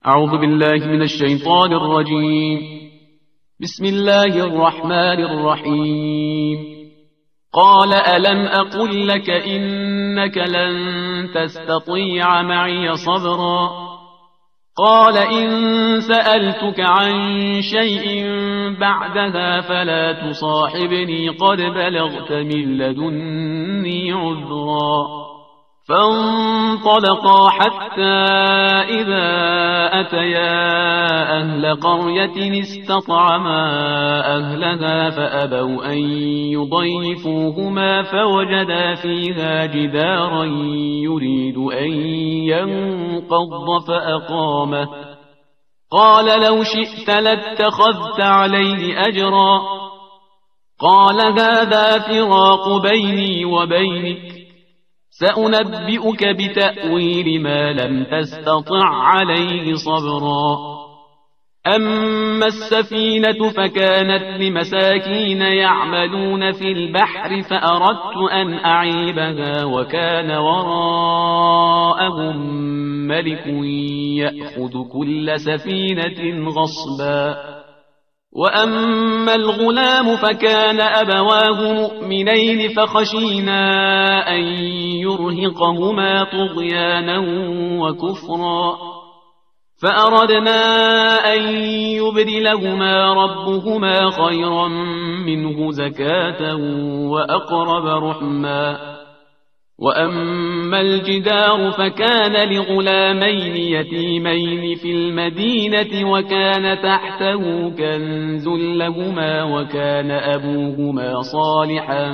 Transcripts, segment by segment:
أعوذ بالله من الشيطان الرجيم. بسم الله الرحمن الرحيم. قال ألم أقل لك إنك لن تستطيع معي صبرا قال إن سألتك عن شيء بعدها فلا تصاحبني قد بلغت من لدني عذرا. فانطلقا حتى إذا أتيا أهل قرية استطعما أهلها فأبوا أن يضيفوهما فوجدا فيها جدارا يريد أن ينقض فأقامه قال لو شئت لاتخذت عليه أجرا قال هذا فراق بيني وبينك سأنبئك بتأويل ما لم تستطع عليه صبرا. أما السفينة فكانت لمساكين يعملون في البحر فأردت أن أعيبها وكان وراءهم ملك يأخذ كل سفينة غصبا. وأما الغلام فكان أبواه مؤمنين فخشينا أن يرهقهما طغيانا وكفرا فأردنا أن يبدلهما ربهما خيرا منه زكاة وأقرب رحما. وأما الجدار فكان لغلامين يتيمين في المدينة وكان تحته كنز لهما وكان أبوهما صالحا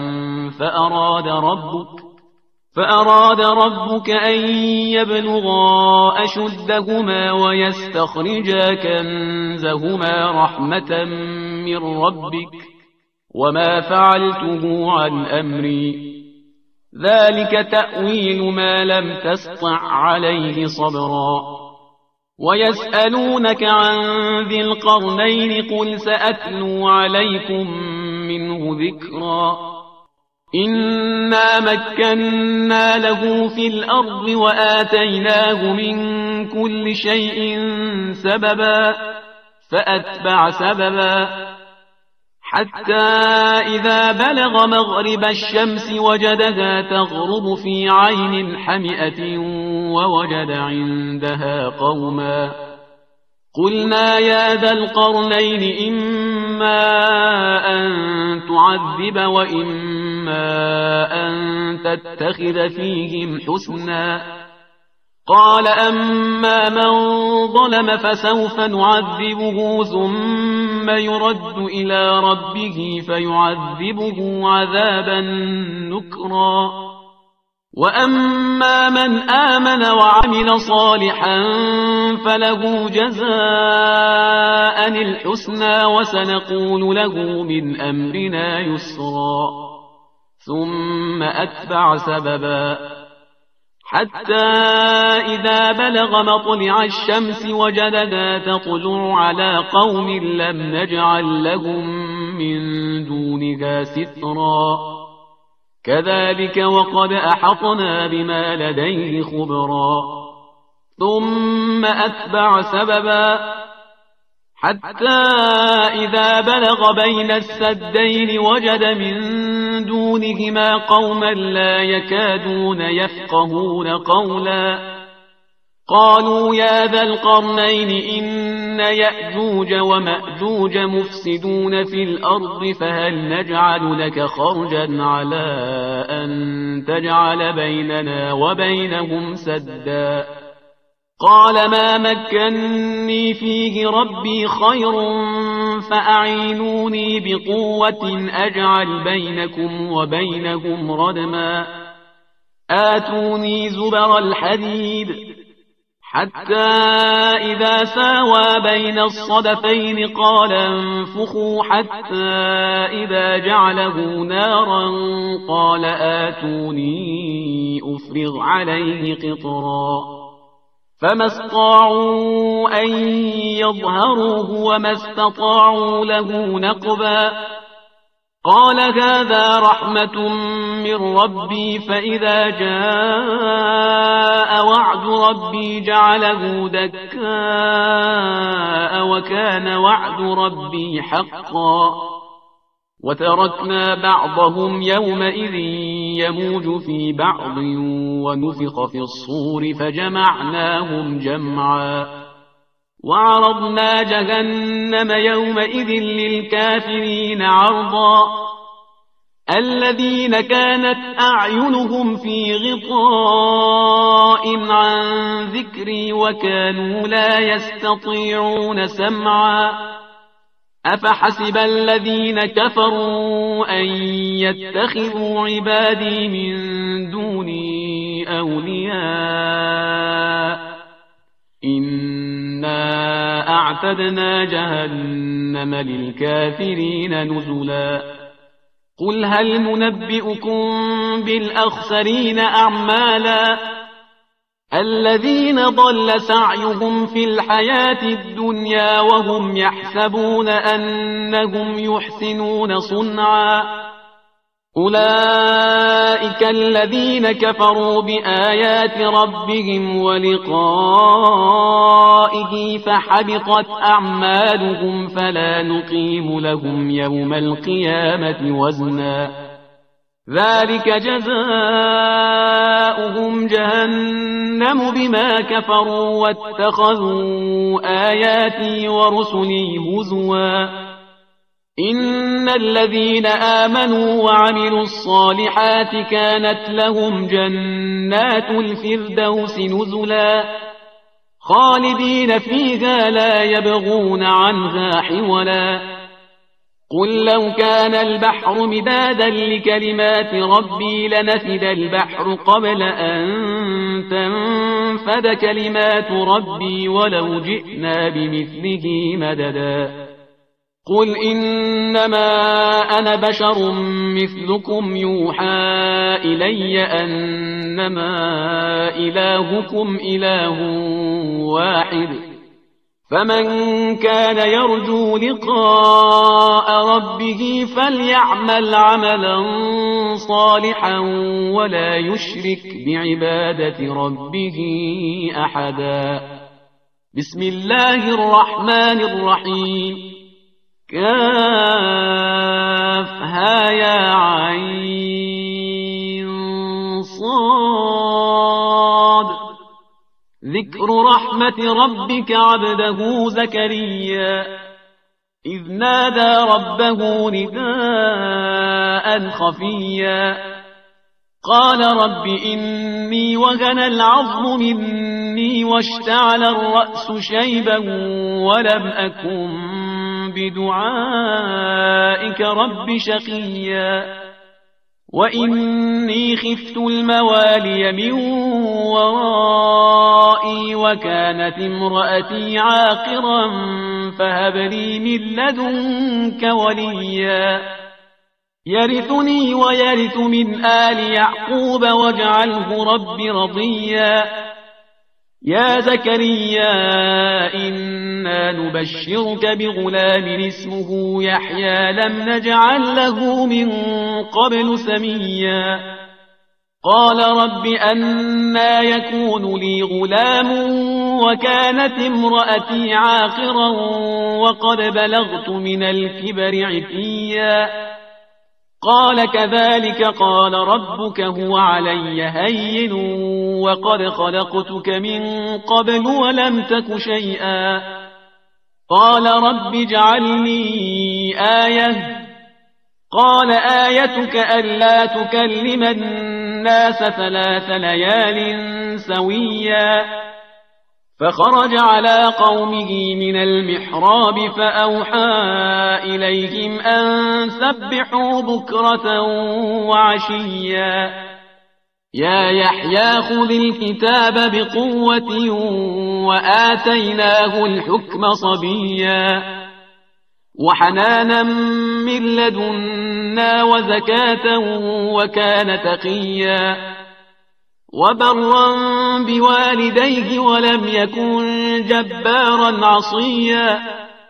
فأراد ربك أن يبلغا أشدهما ويستخرجا كنزهما رحمة من ربك وما فعلته عن أمري ذلك تأويل ما لم تسطع عليه صبرا. ويسألونك عن ذي القرنين قل سأتلو عليكم منه ذكرا. إنا مكنا له في الأرض وآتيناه من كل شيء سببا فأتبع سببا حتى إذا بلغ مغرب الشمس وجدها تغرب في عين حمئة ووجد عندها قوما قلنا يا ذا القرنين إما أن تعذب وإما أن تتخذ فيهم حسنا قال أما من ظلم فسوف نعذبه ثم يرد إلى ربه فيعذبه عذابا نكرا وأما من آمن وعمل صالحا فله جزاء الحسنى وسنقول له من أمرنا يسرا. ثم أتبع سببا حتى إذا بلغ مطلع الشمس وجدها تطلع على قوم لم نجعل لهم من دونها سترا كذلك وقد أحطنا بما لديه خبرا. ثم أتبع سببا حتى إذا بلغ بين السدين وجد من دونهما قوما لا يكادون يفقهون قولا قالوا يا ذا القرنين إن يأجوج ومأجوج مفسدون في الأرض فهل نجعل لك خرجا على أن تجعل بيننا وبينهم سدا قال ما مكنني فيه ربي خير فأعينوني بقوة أجعل بينكم وبينهم ردما آتوني زبر الحديد حتى إذا ساوى بين الصدفين قال انفخوا حتى إذا جعله نارا قال آتوني أفرغ عليه قطرا فما استطاعوا أن يظهروه وما استطاعوا له نقبا قال هذا رحمة من ربي فإذا جاء وعد ربي جعله دكاء وكان وعد ربي حقا وتركنا بعضهم يومئذ يموج في بعض ونفخ في الصور فجمعناهم جمعا وعرضنا جهنم يومئذ للكافرين عرضا الذين كانت أعينهم في غطاء عن ذكري وكانوا لا يستطيعون سمعا أفحسب الذين كفروا أن يتخذوا عبادي من دوني أولياء إنا أعتدنا جهنم للكافرين نزلا قل هل ننبئكم بالأخسرين أعمالا الذين ضل سعيهم في الحياة الدنيا وهم يحسبون أنهم يحسنون صنعا أولئك الذين كفروا بآيات ربهم ولقائه فحبطت أعمالهم فلا نقيم لهم يوم القيامة وزنا ذلك جزاؤهم جهنم بما كفروا واتخذوا آياتي ورسلي هزوا إن الذين آمنوا وعملوا الصالحات كانت لهم جنات الفردوس نزلا خالدين فيها لا يبغون عنها حولا قل لو كان البحر مدادا لكلمات ربي لنفد البحر قبل أن تنفد كلمات ربي ولو جئنا بمثله مددا قل إنما أنا بشر مثلكم يوحى إلي أنما إلهكم إله واحد فمن كان يرجو لقاء ربه فليعمل عملا صالحا ولا يشرك بعبادة ربه أحدا بسم الله الرحمن الرحيم كافها يا عين صاد ذكر رحمة ربك عبده زكريا إذ نادى ربه نداء خفيا قال رب إني وهن العظم مني واشتعل الرأس شيبا ولم أكن بدعائك رب شقيا وإني خفت الموالي من ورائي وكانت امرأتي عاقرا فهب لي من لدنك وليا يرثني ويرث من آل يعقوب واجعله رب رضيا يا زكريا إنا نبشرك بغلام اسمه يحيى لم نجعل له من قبل سميا قال رب أنى يكون لي غلام وكانت امرأتي عاقرا وقد بلغت من الكبر عتيا قال كذلك قال ربك هو علي هين وقد خلقتك من قبل ولم تك شيئا قال رب اجعلني آية قال آيتك ألا تكلم الناس 3 ليال سويا فخرج على قومه من المحراب فأوحى إليهم أن سبحوا بكرة وعشيا يا يحيى خذ الكتاب بقوة وآتيناه الحكم صبيا وحنانا من لدنا وزكاة وكان تقيا وبرا بوالديه ولم يكن جبارا عصيا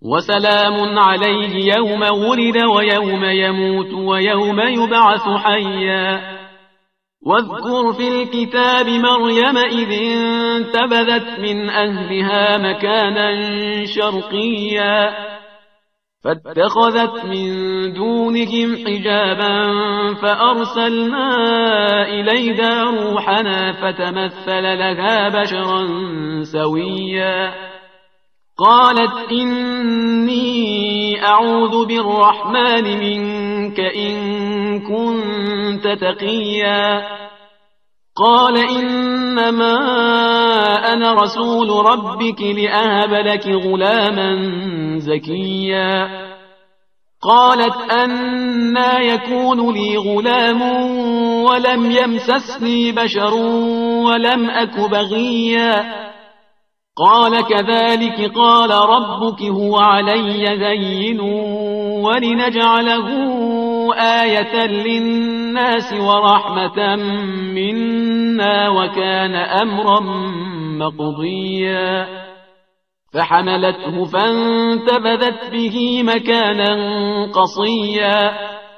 وسلام عليه يوم ولد ويوم يموت ويوم يبعث حيا. واذكر في الكتاب مريم إذ انتبذت من أهلها مكانا شرقيا فاتخذت من دونهم حجابا فأرسلنا إليها روحنا فتمثل لها بشرا سويا. قالت إني أعوذ بالرحمن منك إن كنت تقيا. قال إنما أنا رسول ربك لأهب لك غلاما زكيا. قالت أنى يكون لي غلام ولم يمسسني بشر ولم أك بغيا. قال كذلك قال ربك هو علي هين ولنجعله آية للناس ورحمة منا وكان أمرا مقضيا. فحملته فانتبذت به مكانا قصيا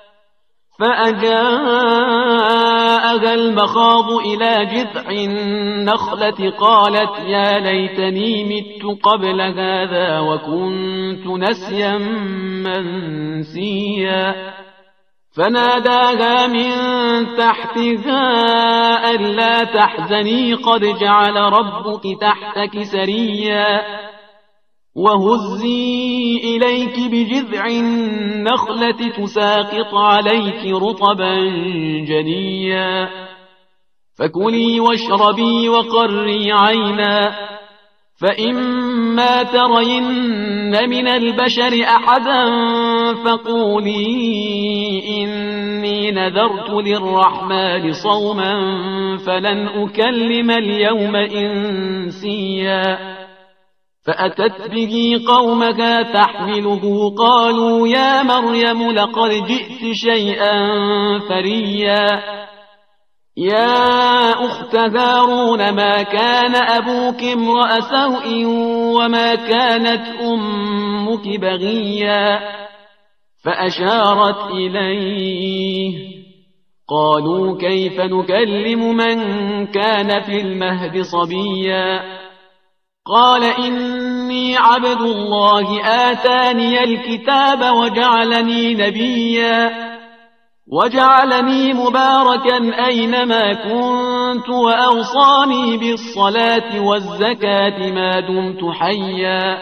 فأجاءها المخاض إلى جذع النخلة قالت يا ليتني مت قبل هذا وكنت نسيا منسيا. فناداها من تحتها ألا تحزني قد جعل ربك تحتك سريا وهزي إليك بجذع النخلة تساقط عليك رطبا جنيا. فكلي واشربي وقري عينا فإما ترين من البشر أحدا فقولي إني نذرت للرحمن صوما فلن أكلم اليوم إنسيا. فأتت به قومها تحمله قالوا يا مريم لقد جئت شيئا فريا. يا أخت هارون ما كان أبوك امرأ سوء وما كانت أمك بغيا. فأشارت إليه قالوا كيف نكلم من كان في المهد صبيا. قال إني عبد الله آتاني الكتاب وجعلني نبيا وجعلني مباركا أينما كنت وأوصاني بالصلاة والزكاة ما دمت حيا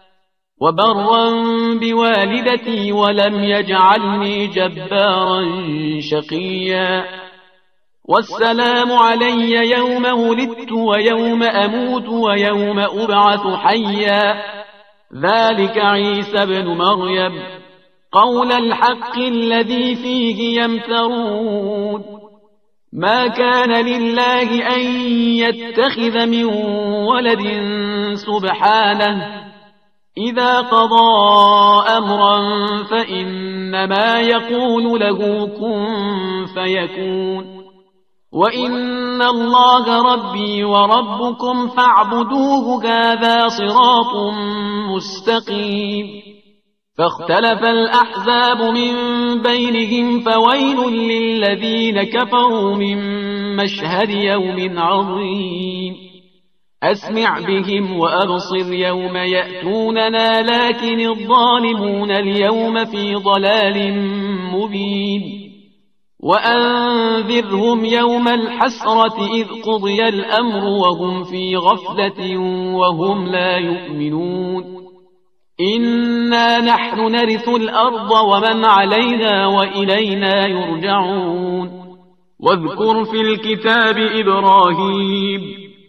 وبرا بوالدتي ولم يجعلني جبارا شقيا. والسلام علي يوم ولدت ويوم أموت ويوم أبعث حيا. ذلك عيسى بن مريم قول الحق الذي فيه يمترون. ما كان لله أن يتخذ من ولد سبحانه إذا قضى أمرا فإنما يقول له كن فيكون. وإن الله ربي وربكم فاعبدوه هذا صراط مستقيم. فاختلف الأحزاب من بينهم فويل للذين كفروا من مشهد يوم عظيم. أسمع بهم وأبصر يوم يأتوننا لكن الظالمون اليوم في ضلال مبين. وأنذرهم يوم الحسرة إذ قضي الأمر وهم في غفلة وهم لا يؤمنون. إنا نحن نرث الأرض ومن عليها وإلينا يرجعون. واذكر في الكتاب إبراهيم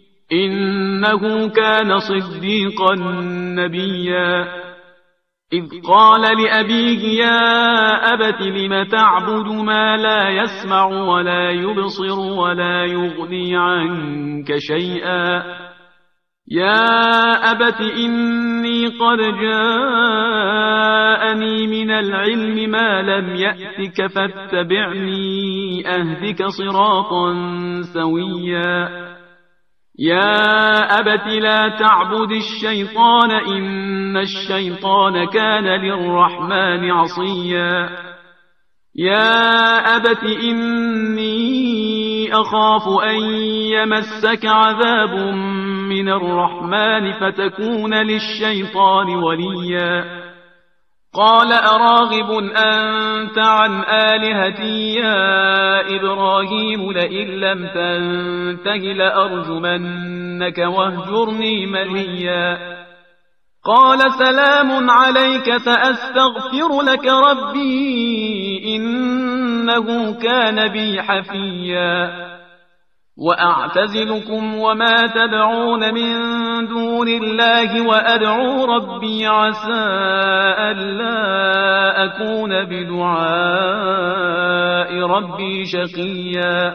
إنه كان صديقا نبيا إذ قال لأبيه يا أبت لم تعبد ما لا يسمع ولا يبصر ولا يغني عنك شيئا. يا أبت إني قد جاءني من العلم ما لم يأتك فاتبعني أهدك صراطا سويا. يا أبت لا تعبد الشيطان إن الشيطان كان للرحمن عصيا يا أبت إني أخاف أن يمسك عذاب من الرحمن فتكون للشيطان وليا قال أراغب أنت عن آلهتي يا إبراهيم لئن لم تنته لأرجمنك واهجرني مليا قال سلام عليك سأستغفر لك ربي إنه كان بي حفيا وأعتزلكم وما تدعون من دون الله وأدعو ربي عسى ألا أكون بدعاء ربي شقيا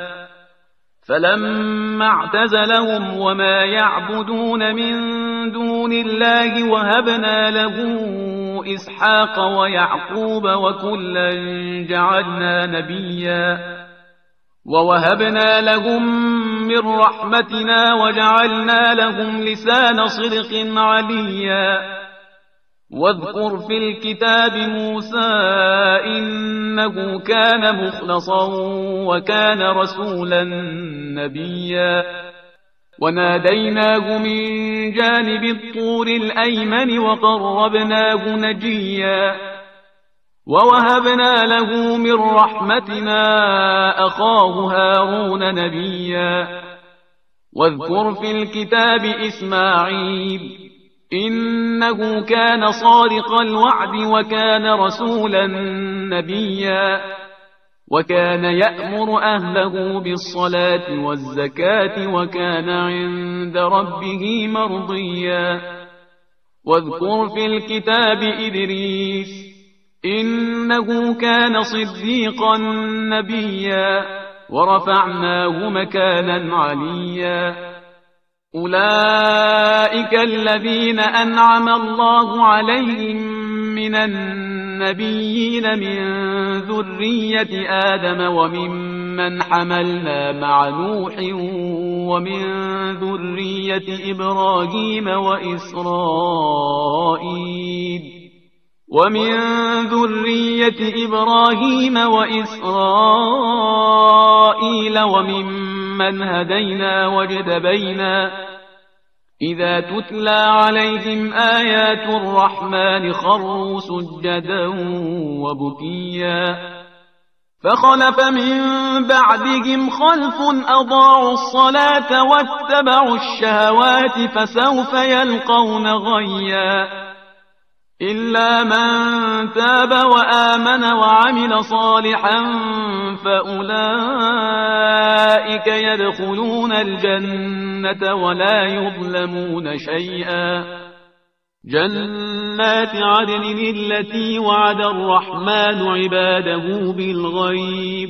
فلما اعتزلهم وما يعبدون من دون الله وهبنا له إسحاق ويعقوب وكلا جعلنا نبيا ووهبنا لهم من رحمتنا وجعلنا لهم لسان صدق عليا واذكر في الكتاب موسى إنه كان مخلصا وكان رسولا نبيا وناديناه من جانب الطور الأيمن وقربناه نجيا ووهبنا له من رحمتنا أخاه هارون نبيا واذكر في الكتاب إسماعيل إنه كان صادق الوعد وكان رسولا نبيا وكان يأمر أهله بالصلاة والزكاة وكان عند ربه مرضيا واذكر في الكتاب إدريس إنه كان صديقا نبيا ورفعناه مكانا عليا أولئك الذين أنعم الله عليهم من النبيين من ذرية آدم وممن حملنا مع نوح ومن ذرية إبراهيم وإسرائيل وممن هدينا واجتبينا إذا تتلى عليهم آيات الرحمن خروا سجدا وبكيا فخلف من بعدهم خلف أضاعوا الصلاة واتبعوا الشهوات فسوف يلقون غيا إلا من تاب وآمن وعمل صالحا فأولئك يدخلون الجنة ولا يظلمون شيئا جنات عدن التي وعد الرحمن عباده بالغيب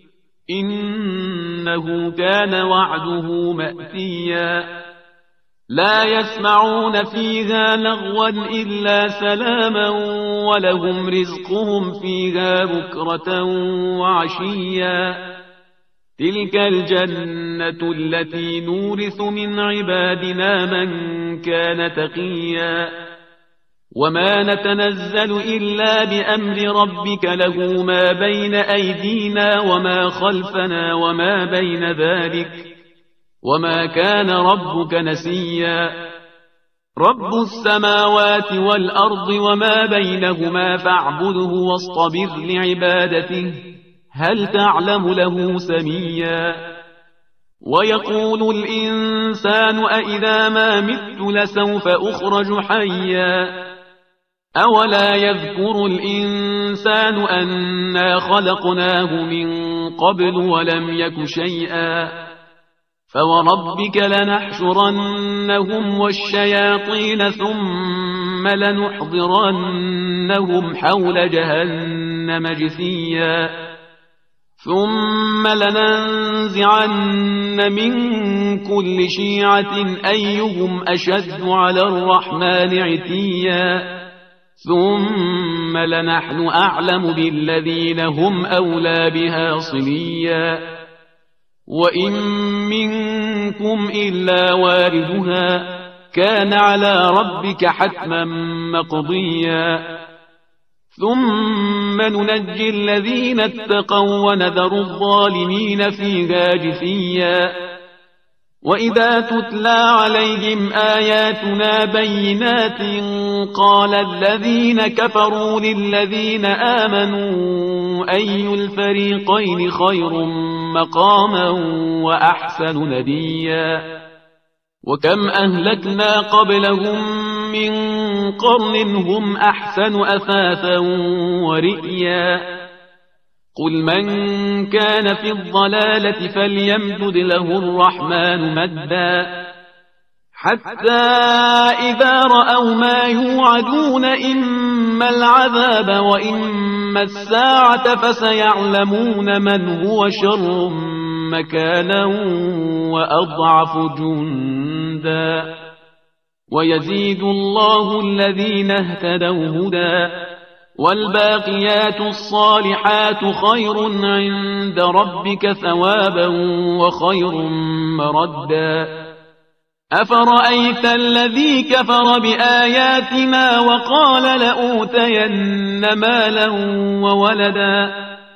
إنه كان وعده مأتيا لا يسمعون فيها لغوا إلا سلاما ولهم رزقهم فيها بكرة وعشيا تلك الجنة التي نورث من عبادنا من كان تقيا وما نتنزل إلا بأمر ربك له ما بين أيدينا وما خلفنا وما بين ذلك وما كان ربك نسيا رب السماوات والأرض وما بينهما فاعبده واصطبر لعبادته هل تعلم له سميا ويقول الإنسان أإذا ما مت لسوف أخرج حيا أولا يذكر الإنسان أنا خلقناه من قبل ولم يك شيئا فوربك لنحشرنهم والشياطين ثم لنحضرنهم حول جهنم جثيا ثم لننزعن من كل شيعة أيهم أشد على الرحمن عتيا ثم لنحن أعلم بالذين هم أولى بها صليا وإن منكم إلا واردها كان على ربك حتما مقضيا ثم ننجي الذين اتقوا ونذر الظالمين فيها جثيا وإذا تتلى عليهم آياتنا بينات قال الذين كفروا للذين آمنوا أي الفريقين خير مقاما وأحسن نديا وكم أهلكنا قبلهم من قرن هم أحسن أثاثا ورئيا قل من كان في الضلالة فليمدد له الرحمن مدا حتى إذا رأوا ما يوعدون إما العذاب وإما الساعة فسيعلمون من هو شر مكانا وأضعف جندا ويزيد الله الذين اهتدوا هدى والباقيات الصالحات خير عند ربك ثوابا وخير مردا أفرأيت الذي كفر بآياتنا وقال لأوتين مالا وولدا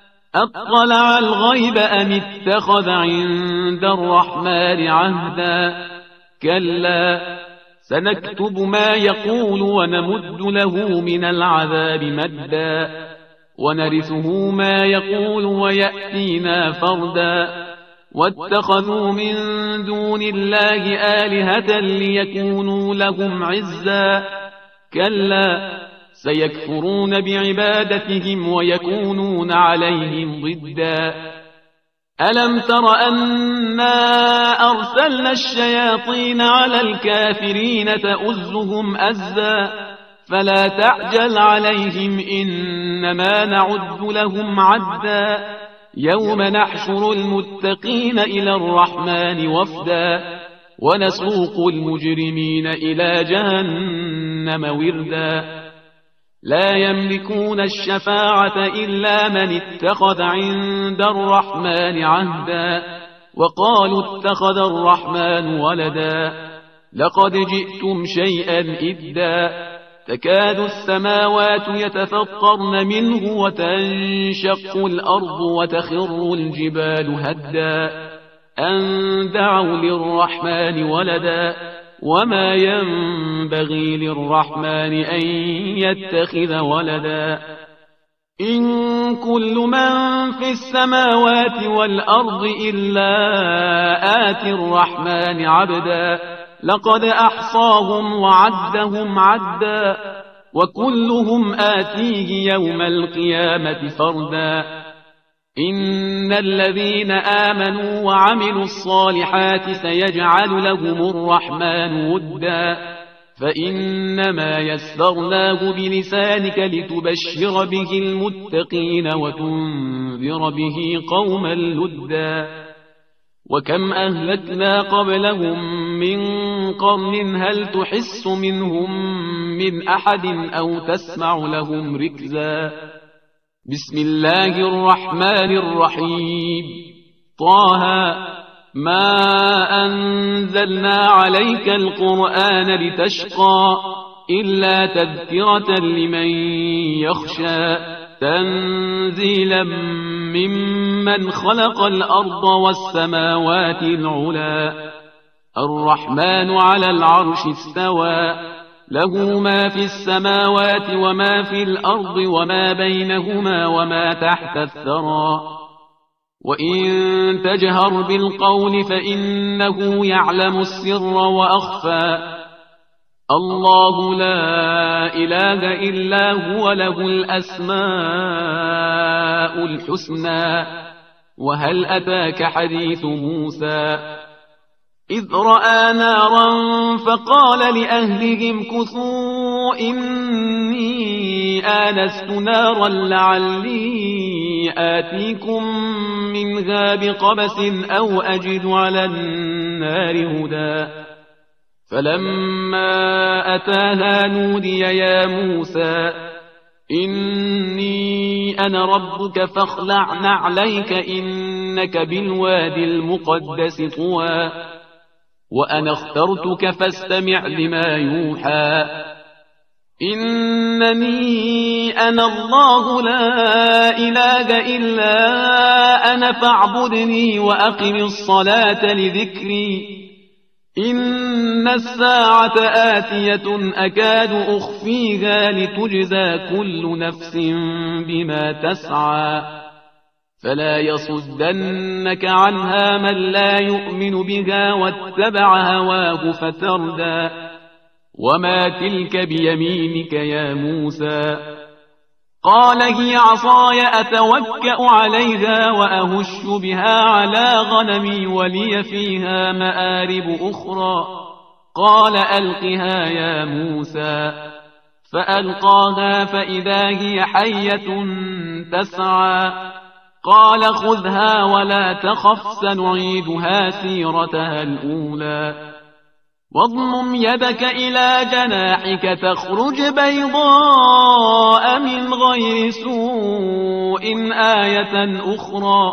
أطلع الغيب أم اتخذ عند الرحمن عهدا كلا سنكتب ما يقول ونمد له من العذاب مدا ونرثه ما يقول ويأتينا فردا واتخذوا من دون الله آلهة ليكونوا لهم عزا كلا سيكفرون بعبادتهم ويكونون عليهم ضدا ألم تر أنا أرسلنا الشياطين على الكافرين تؤزهم أزا فلا تعجل عليهم إنما نعد لهم عدا يوم نحشر المتقين إلى الرحمن وفدا ونسوق المجرمين إلى جهنم وردا لا يملكون الشفاعة إلا من اتخذ عند الرحمن عهدا وقالوا اتخذ الرحمن ولدا لقد جئتم شيئا إدا تكاد السماوات يتفطرن منه وتنشق الأرض وتخر الجبال هدا أن دعوا للرحمن ولدا وما ينبغي للرحمن أن يتخذ ولدا إن كل من في السماوات والأرض إلا آتي الرحمن عبدا لقد أحصاهم وعدهم عدا وكلهم آتيه يوم القيامة فردا إن الذين آمنوا وعملوا الصالحات سيجعل لهم الرحمن ودا فإنما يسرناه بلسانك لتبشر به المتقين وتنذر به قوما لدا وكم أهلكنا قبلهم من قرن هل تحس منهم من أحد أو تسمع لهم ركزا بسم الله الرحمن الرحيم طه ما أنزلنا عليك القرآن لتشقى إلا تذكرة لمن يخشى تنزيلا ممن خلق الأرض والسماوات العلا الرحمن على العرش استوى له ما في السماوات وما في الأرض وما بينهما وما تحت الثرى وإن تجهر بالقول فإنه يعلم السر وأخفى الله لا إله إلا هو له الأسماء الحسنى وهل أتاك حديث موسى إذ رأى نارا فقال لأهلهم كثوا إني آنست نارا لعلي آتيكم منها بقبس أو أجد على النار هدى فلما أتاها نودي يا موسى إني أنا ربك فاخلع نعليك إني إنك بالواد المقدس طوى وأنا اخترتك فاستمع لما يوحى إنني أنا الله لا إله إلا أنا فاعبدني وأقم الصلاة لذكري إن الساعة آتية أكاد أخفيها لتجزى كل نفس بما تسعى فلا يصدنك عنها من لا يؤمن بها واتبع هواه فتردى وما تلك بيمينك يا موسى قال هي عصاي أتوكأ عليها وأهش بها على غنمي ولي فيها مآرب أخرى قال ألقها يا موسى فألقاها فإذا هي حية تسعى قال خذها ولا تخف سنعيدها سيرتها الأولى واضمم يدك إلى جناحك تخرج بيضاء من غير سوء آية أخرى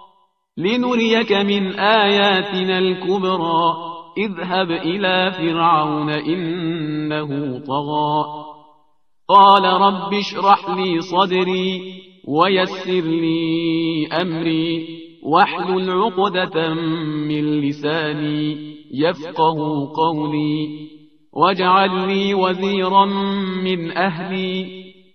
لنريك من آياتنا الكبرى اذهب إلى فرعون إنه طغى قال رب اشرح لي صدري ويسر لي أمري واحلل عقدة من لساني يفقه قولي واجعل لي وزيرا من أهلي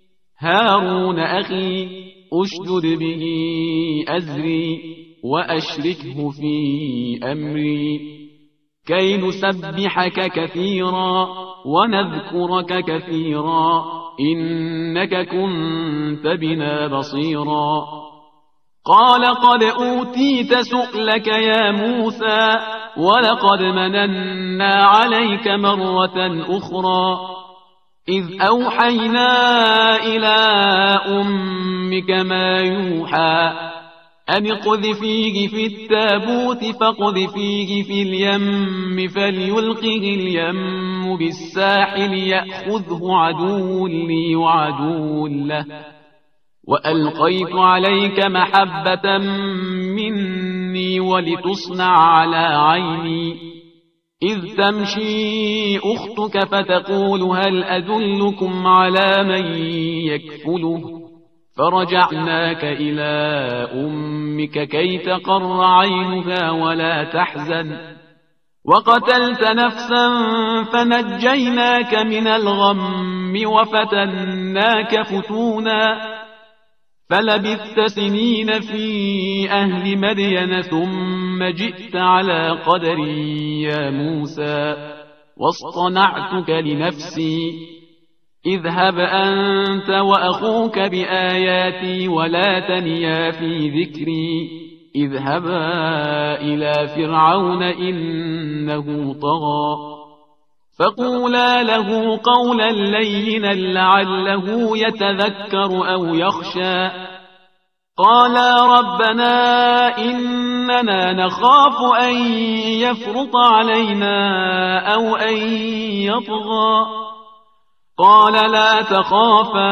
هارون أخي أشدد به أزري وأشركه في أمري كي نسبحك كثيرا ونذكرك كثيرا إنك كنت بنا بصيرا قال قد أوتيت سؤلك يا موسى ولقد مننا عليك مرة أخرى إذ أوحينا إلى أمك ما يوحى أن اقذفيه في التابوت فاقذفيه في اليم فليلقه اليم بالساحل يأخذه عدو لي وعدو له وألقيت عليك محبة مني ولتصنع على عيني إذ تمشي أختك فتقول هل أدلكم على من يكفله فرجعناك إلى أمك كي تقر عينها ولا تحزن وقتلت نفسا فنجيناك من الغم وفتناك فتونا فلبثت سنين في أهل مدين ثم جئت على قدري يا موسى واصطنعتك لنفسي اذهب أنت وأخوك بآياتي ولا تنيا في ذكري اذهبا إلى فرعون إنه طغى فقولا له قولا لينا لعله يتذكر أو يخشى قالا ربنا إننا نخاف أن يفرط علينا أو أن يطغى قال لا تخافا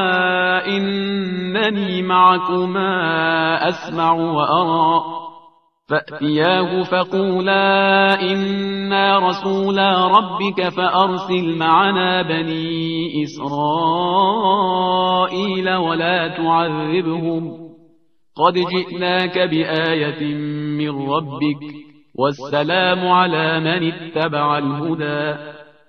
إنني معكما أسمع وأرى فأتياه فقولا إنا رسولا ربك فأرسل معنا بني إسرائيل ولا تعذبهم قد جئناك بآية من ربك والسلام على من اتبع الهدى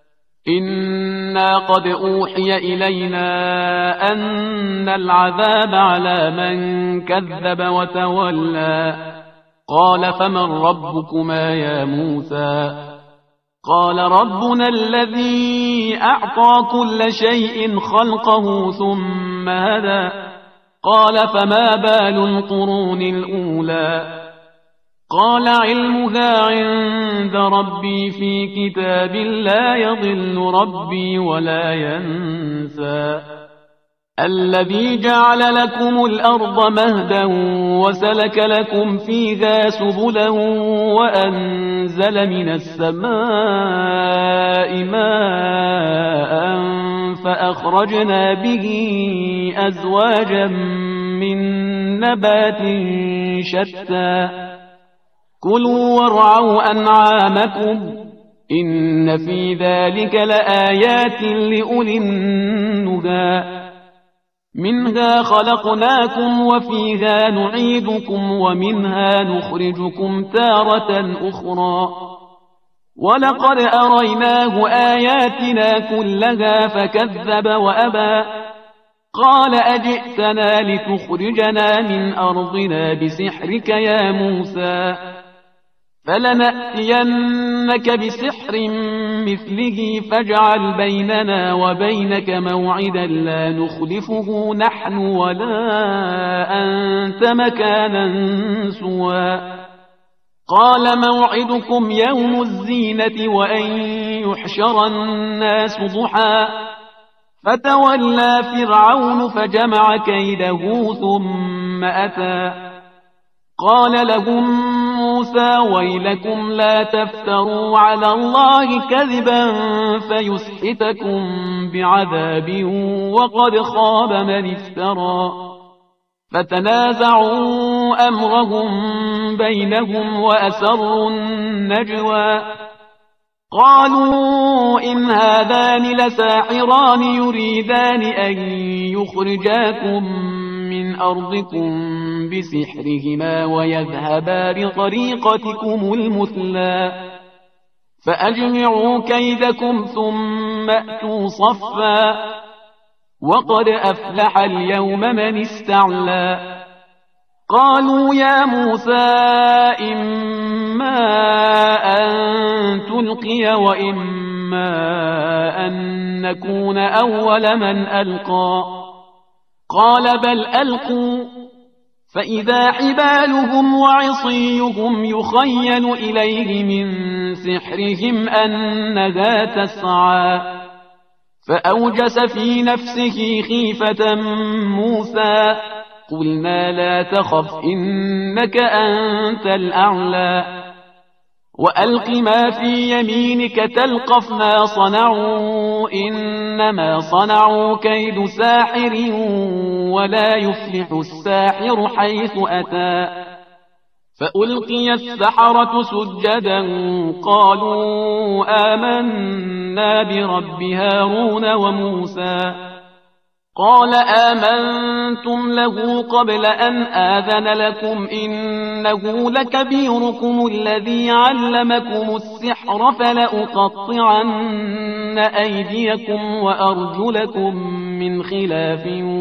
إنا قد أوحي إلينا أن العذاب على من كذب وتولى قال فمن ربكما يا موسى قال ربنا الذي أعطى كل شيء خلقه ثم هدى قال فما بال القرون الأولى قال علمها عند ربي في كتاب لا يضل ربي ولا ينسى الذي جعل لكم الأرض مهدا وسلك لكم فيها سبلا وأنزل من السماء ماء فأخرجنا به أزواجا من نبات شتى كلوا وارعوا أنعامكم إن في ذلك لآيات لأولي النهى منها خلقناكم وفيها نعيدكم ومنها نخرجكم تارة أخرى ولقد أريناه آياتنا كلها فكذب وأبى قال أجئتنا لتخرجنا من أرضنا بسحرك يا موسى فلنأتينك بسحر مثله فاجعل بيننا وبينك موعدا لا نخلفه نحن ولا أنت مكانا سوى قال موعدكم يوم الزينة وأن يحشر الناس ضحى فتولى فرعون فجمع كيده ثم أتى قال لهم موسى ويلكم لا تفتروا على الله كذبا فيسحتكم بعذاب وقد خاب من افترى فتنازعوا أمرهم بينهم وأسروا النجوى قالوا إن هذان لساحران يريدان أن يخرجاكم من أرضكم بسحرهما ويذهبا بطريقتكم المثلى فأجمعوا كيدكم ثم أتوا صفا وقد أفلح اليوم من استعلى قالوا يا موسى إما أن تلقي وإما أن نكون أول من ألقى قال بل ألقوا فإذا حبالهم وعصيهم يخيل إليه من سحرهم أنها تسعى فأوجس في نفسه خيفة موسى قلنا لا تخف إنك أنت الأعلى وألق ما في يمينك تلقف ما صنعوا إنما صنعوا كيد ساحر ولا يفلح الساحر حيث أتى فألقي السحرة سجدا قالوا آمنا برب هارون وموسى قال آمنتم له قبل أن آذن لكم إنه لكبيركم الذي علمكم السحر فلأقطعن أيديكم وأرجلكم من خلاف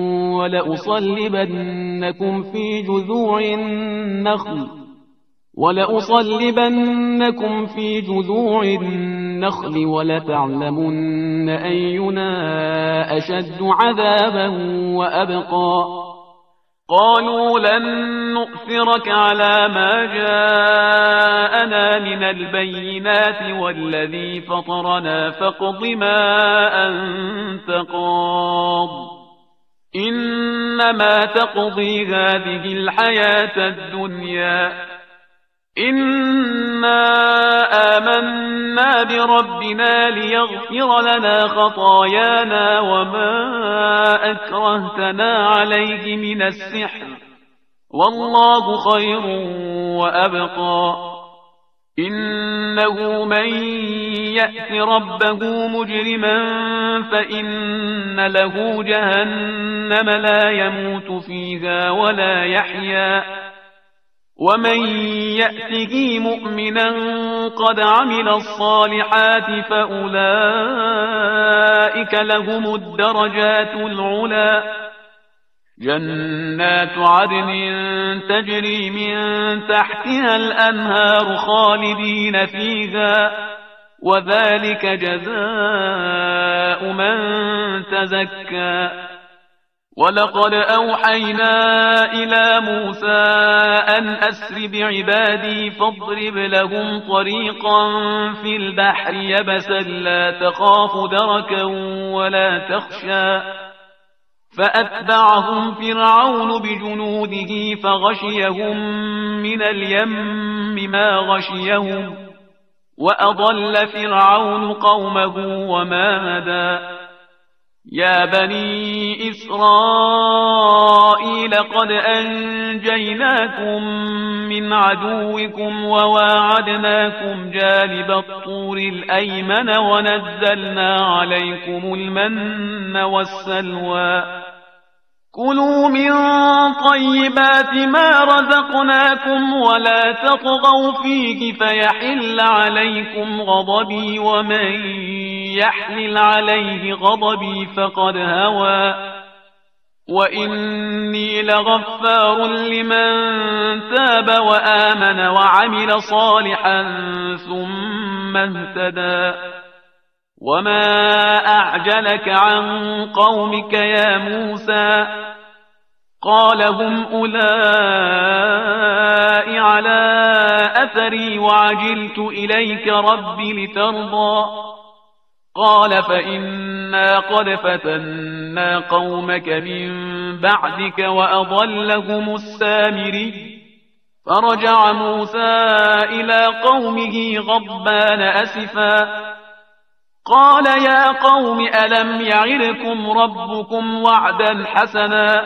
ولأصلبنكم في جذوع النخل ولتعلمن أينا أشد عذابا وأبقى قالوا لن نؤثرك على ما جاءنا من البينات والذي فطرنا فاقض ما أنت قاض إنما تقضي هذه الحياة الدنيا إنا آمنا بربنا ليغفر لنا خطايانا وما أكرهتنا عليه من السحر والله خير وأبقى إنه من يأت ربه مجرما فإن له جهنم لا يموت فيها ولا يحيا ومن يأته مؤمنا قد عمل الصالحات فأولئك لهم الدرجات العلى جنات عدن تجري من تحتها الأنهار خالدين فيها وذلك جزاء من تزكى ولقد أوحينا إلى موسى أن أسر بعبادي فاضرب لهم طريقا في البحر يبسا لا تخاف دركا ولا تخشى فأتبعهم فرعون بجنوده فغشيهم من اليم ما غشيهم وأضل فرعون قومه وما هدى يا بني إسرائيل قد أنجيناكم من عدوكم وواعدناكم جانب الطور الأيمن ونزلنا عليكم المن والسلوى كلوا من طيبات ما رزقناكم ولا تطغوا فيه فيحل عليكم غضبي ومن يحلل عليه غضبي فقد هوى وإني لغفار لمن تاب وآمن وعمل صالحا ثم اهتدى وما أعجلك عن قومك يا موسى قال هم أولئك على أثري وعجلت إليك رب لترضى قال فإنا قد فتنا قومك من بعدك وأضلهم السامري فرجع موسى إلى قومه غضبان أسفا قال يا قوم ألم يعدكم ربكم وعدا حسنا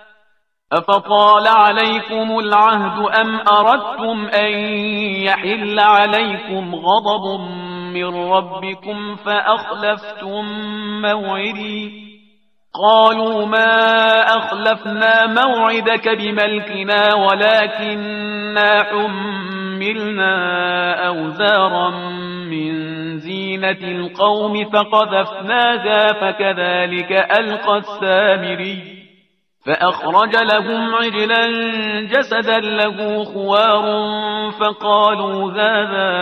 أفطال عليكم العهد أم أردتم أن يحل عليكم غضب من ربكم فأخلفتم موعدي قالوا ما أخلفنا موعدك بملكنا ولكننا حملنا أوزارا من زينة القوم فقذفناها فكذلك ألقى السامري فأخرج لهم عجلا جسدا له خوار فقالوا هذا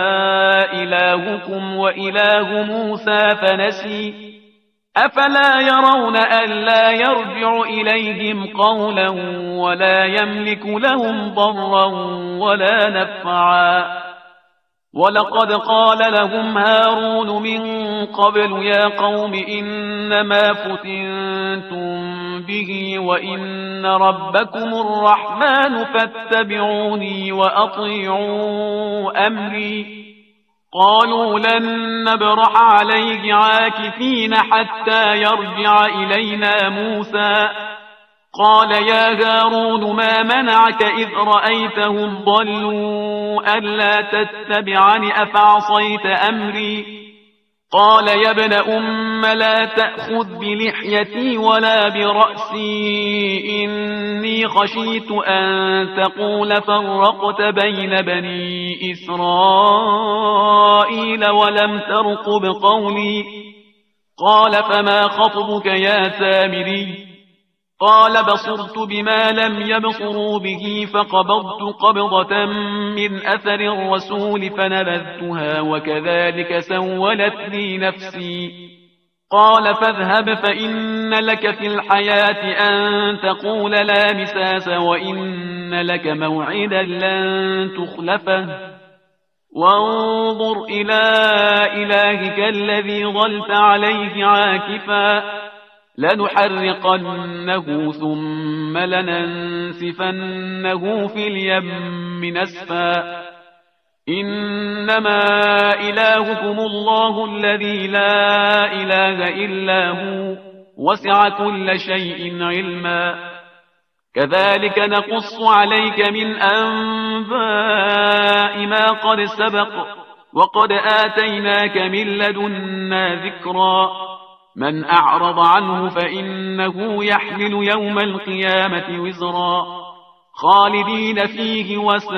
إلهكم وإله موسى فنسي أفلا يرون ألا يرجع إليهم قولا ولا يملك لهم ضرا ولا نفعا ولقد قال لهم هارون من قبل يا قوم إنما فتنتم به وإن ربكم الرحمن فاتبعوني وأطيعوا أمري قالوا لن نبرح عليه عاكفين حتى يرجع إلينا موسى قال يا هارون ما منعك إذ رأيتهم ضلوا ألا تتبعني أفعصيت أمري قال يا ابن أم لا تأخذ بلحيتي ولا برأسي إني خشيت أن تقول فرقت بين بني إسرائيل ولم ترقب قولي قال فما خطبك يا سامري قال بصرت بما لم يبصروا به فقبضت قبضة من أثر الرسول فنبذتها وكذلك سولت لي نفسي قال فاذهب فإن لك في الحياة أن تقول لا مساس وإن لك موعدا لن تخلفه وانظر إلى إلهك الذي ظلت عليه عاكفا لنحرقنه ثم لننسفنه في اليم نسفا إنما إلهكم الله الذي لا إله إلا هو وسع كل شيء علما كذلك نقص عليك من أنباء ما قد سبق وقد آتيناك من لدنا ذكرا من أعرض عنه فإنه يحمل يوم القيامة وزرا خالدين فيه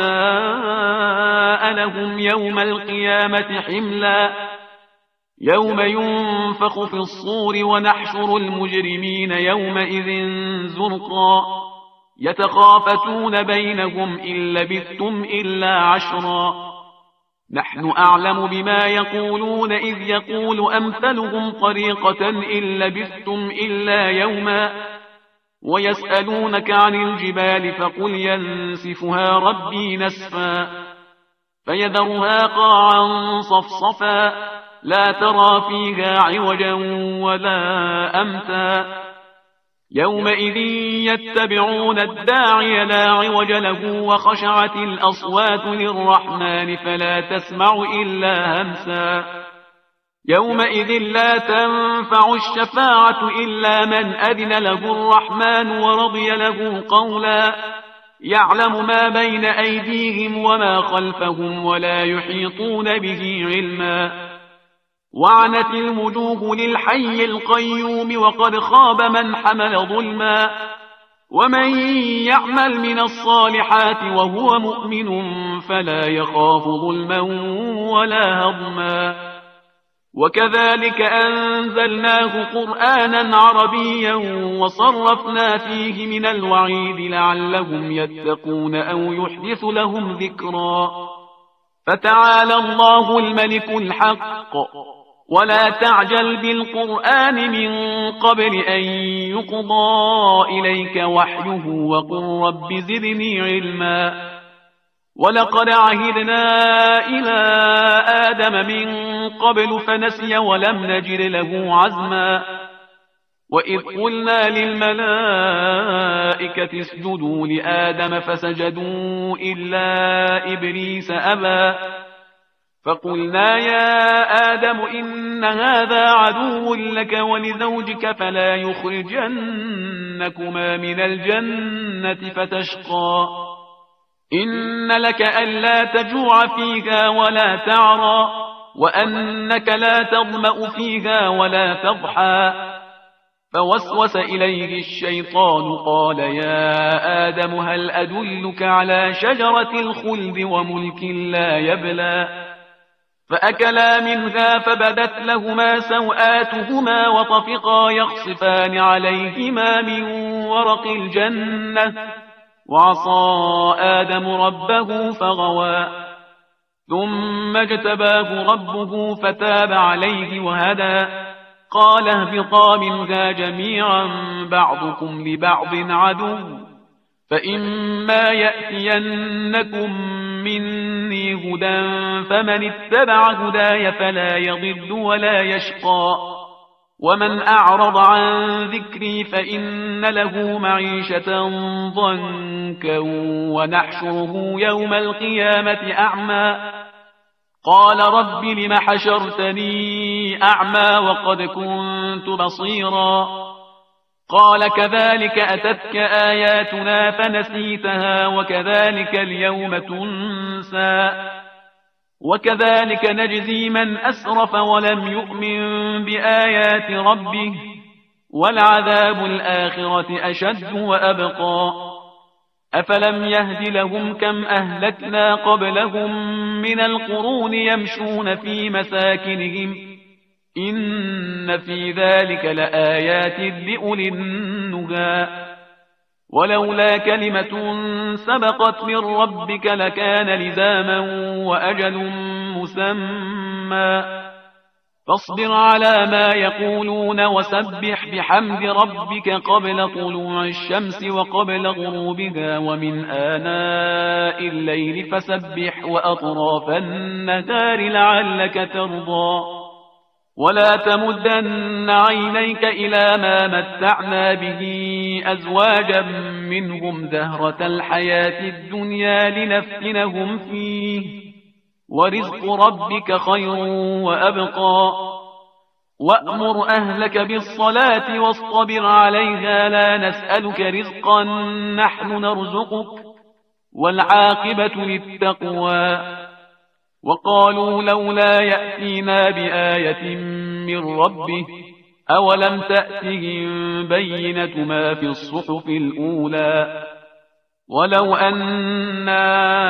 وساء لهم يوم القيامة حملا يوم ينفخ في الصور ونحشر المجرمين يومئذ زرقا يتخافتون بينهم إن لبثتم إلا عشرا نحن أعلم بما يقولون إذ يقول أمثلهم طريقة إن لبثتم إلا يوما ويسألونك عن الجبال فقل ينسفها ربي نسفا فيذرها قاعا صفصفا لا ترى فيها عوجا ولا أمتا يومئذ يتبعون الداعي لا عوج له وخشعت الأصوات للرحمن فلا تسمع إلا همسا يومئذ لا تنفع الشفاعة إلا من أذن له الرحمن ورضي له قولا يعلم ما بين أيديهم وما خلفهم ولا يحيطون به علما وعنت الوجوه للحي القيوم وقد خاب من حمل ظلما ومن يعمل من الصالحات وهو مؤمن فلا يخاف ظلما ولا هضما وكذلك أنزلناه قرآنا عربيا وصرفنا فيه من الوعيد لعلهم يتقون أو يحدث لهم ذكرا فتعالى الله الملك الحق ولا تعجل بالقرآن من قبل أن يقضى إليك وحيه وقل رب زدني علما ولقد عهدنا إلى آدم من قبل فنسي ولم نجد له عزما وإذ قلنا للملائكة اسجدوا لآدم فسجدوا إلا إبليس أبى فقلنا يا آدم إن هذا عدو لك ولزوجك فلا يخرجنكما من الجنة فتشقى إن لك ألا تجوع فيها ولا تعرى وأنك لا تظمأ فيها ولا تضحى فوسوس إليه الشيطان قال يا آدم هل أدلك على شجرة الخلد وملك لا يبلى فأكلا منها فبدت لهما سوآتهما وطفقا يخصفان عليهما من ورق الجنة وعصى آدم ربه فغوى ثم اجتباه ربه فتاب عليه وهدى قال اهبطا منها جميعا بعضكم لبعض عدو فإما يأتينكم مني هدى فمن اتبع هداي فلا يضل ولا يشقى ومن أعرض عن ذكري فإن له معيشة ضنكا ونحشره يوم القيامة أعمى قال رب لم حشرتني أعمى وقد كنت بصيرا قال كذلك أتتك آياتنا فنسيتها وكذلك اليوم تنسى وكذلك نجزي من أسرف ولم يؤمن بآيات ربه ولعذاب الآخرة أشد وأبقى أفلم يهد لهم كم أهلكنا قبلهم من القرون يمشون في مساكنهم إن في ذلك لآيات لأولي النهى ولولا كلمة سبقت من ربك لكان لزاما وأجل مسمى فاصبر على ما يقولون وسبح بحمد ربك قبل طلوع الشمس وقبل غروبها ومن آناء الليل فسبح وأطراف النهار لعلك ترضى ولا تمدن عينيك إلى ما متعنا به أزواجا منهم زهرة الحياة الدنيا لنفتنهم فيه ورزق ربك خير وأبقى وأمر أهلك بالصلاة واصطبر عليها لا نسألك رزقا نحن نرزقك والعاقبة للتقوى وقالوا لولا يأتينا بآية من ربه أولم تأتهم بينة ما في الصحف الأولى ولو أنا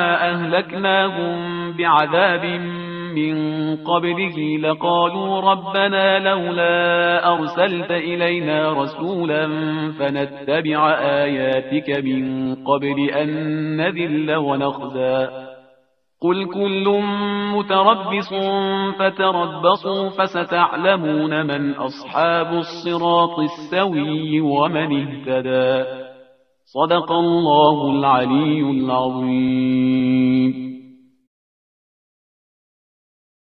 أهلكناهم بعذاب من قبله لقالوا ربنا لولا أرسلت إلينا رسولا فنتبع آياتك من قبل أن نذل ونخزى قل كل متربص فتربصوا فستعلمون من أصحاب الصراط السوي ومن اهتدى صدق الله العلي العظيم.